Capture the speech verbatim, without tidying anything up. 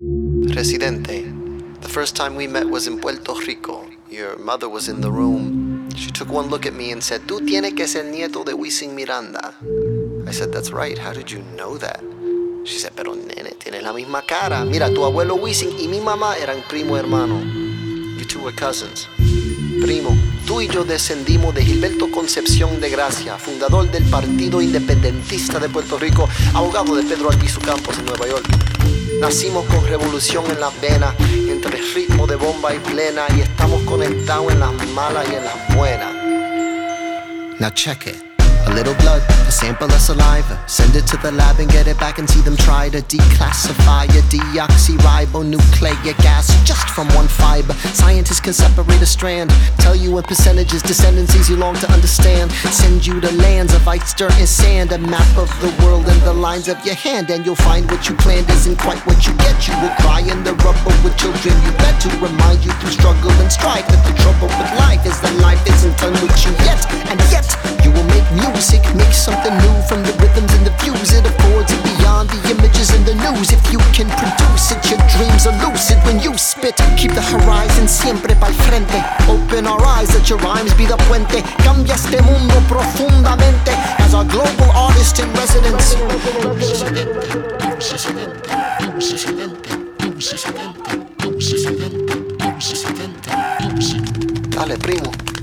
Residente, the first time we met was in Puerto Rico. Your mother was in the room. She took one look at me and said, "Tú tienes que ser nieto de Wisin Miranda." I said, "That's right. How did you know that?" She said, "Pero nene, tienes la misma cara. Mira, tu abuelo Wisin y mi mamá eran primo hermano. You two were cousins." Primo, tú y yo descendimos de Gilberto Concepción de Gracia, fundador del Partido Independentista de Puerto Rico, abogado de Pedro Albizu Campos en Nueva York. Nacimos con revolución en las venas, entre ritmo de bomba y plena, y estamos conectados en las malas y en las buenas. Now check it. A little blood, a sample of saliva. Send it to the lab and get it back and see them try to declassify a deoxyribonucleic acid just from one fiber. Scientists can separate a strand, tell you in percentages, descendants easy long to understand. Send you to lands of ice, dirt, and sand, a map of the world in the lines of your hand, and you'll find what you planned isn't quite what you get. You will cry in the rubble with children you bet to remind you through struggle and strife that the trouble with life is that life isn't done with you yet, and yet you will make music, make something new from the rhythms and the views. It affords it beyond the images in the news. If you can produce it, your dreams are lucid when you spit. Keep the horizon siempre pa'l frente. Open our eyes, let your rhymes be the puente. Cambia este mundo profundamente as our global artist in residence. Dale, primo.